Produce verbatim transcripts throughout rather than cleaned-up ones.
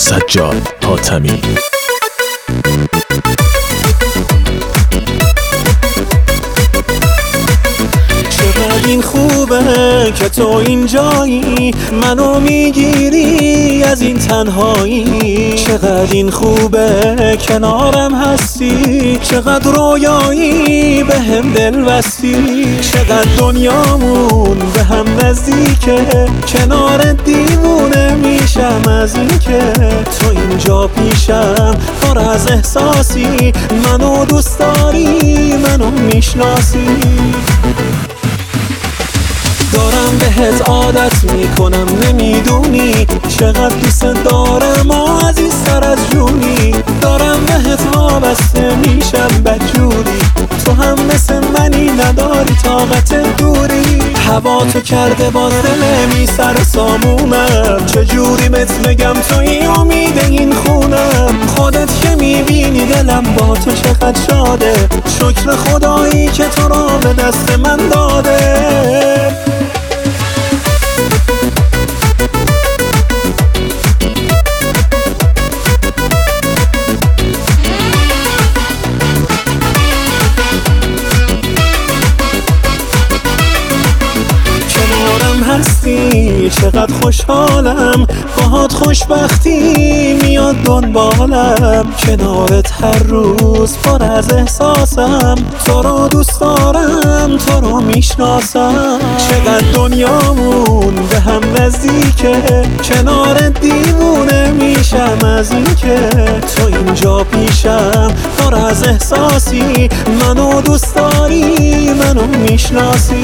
سجاد حاتمی. این خوبه که تو اینجایی، منو میگیری از این تنهایی. چقدر این خوبه کنارم هستی، چقدر رویایی به هم دل بستی. چقدر دنیامون به هم نزدیکه، کنار دیوونه میشم از این که تو اینجا پیشم. پر از احساسی، منو دوست داری، منو میشناسی. دارم بهت عادت میکنم نمیدونی، چقدر دوست دارم و عزیزتر از جونی. دارم بهت وابسته میشم بدجوری، تو هم مثل منی نداری طاقت دوری. هوا تو کرده با دل می سر سامونم، چجوری بهت بگم توی امید این خونم. خودت که میبینی دلم با تو چقدر شاده، شکر خدایی که تو را به دست من داده. هستی چقدر خوشحالم، باهات خوشبختی میاد دنبالم. کنارت هر روز پر از احساسم، تو رو دوست دارم، تو رو میشناسم. چقدر دنیامون به هم نزدیکه، کنار دیوونه میشم از این که تو اینجا پیشم. پر از احساسی، منو دوست داری، منو میشناسی.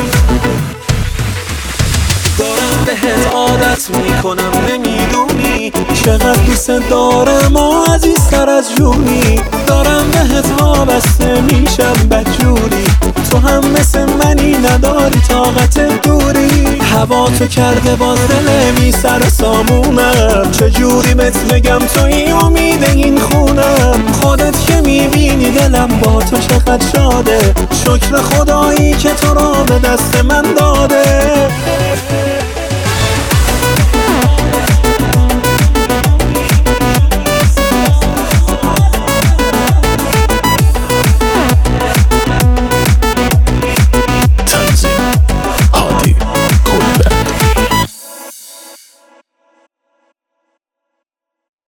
دارم بهت عادت میکنم نمیدونی، چقدر دوست دارم و عزیزتر از جونی. دارم بهت وابسته میشم بدجوری، تو هم مثل منی نداری طاقت دوری. هوا تو کرده با دل می سر سامونم، چجوری بهت بگم توی امید این خونم. خودت که میبینی دلم با تو چقدر شاده، شکر خدایی که تو را به دست من داده.